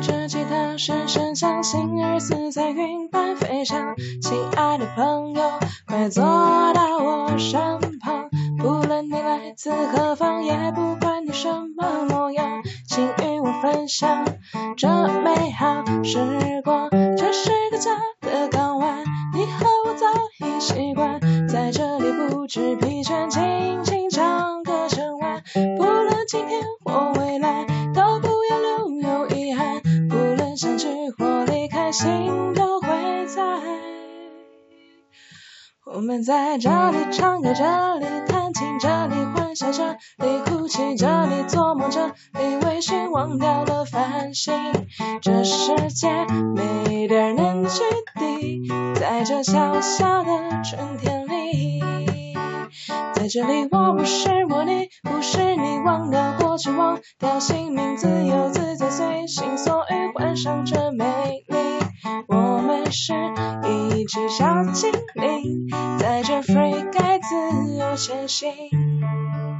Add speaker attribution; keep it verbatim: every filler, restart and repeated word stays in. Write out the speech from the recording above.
Speaker 1: 着吉他声声响，星儿似彩云般飞翔。亲爱的朋友，快坐到我身旁，不论你来自何方，也不管你什么模样，请与我分享这美好时光。这是个家的港湾，你和我早已习惯，在这里不知疲倦，轻轻唱歌声完。不论今天或未来，都不要留有遗憾，不论相聚或离开，心都会在。我们在这里唱歌，这里弹琴，这里欢笑，这里哭泣，这里做梦，这里微醺，忘掉了繁星。这世界没点能距离，在这小小的春天里，在这里我不是我，你不是你，忘掉过去，忘掉姓名，自由自在，随心所欲，幻想着美丽。我们是一只小精灵，在这 free 该自由前行。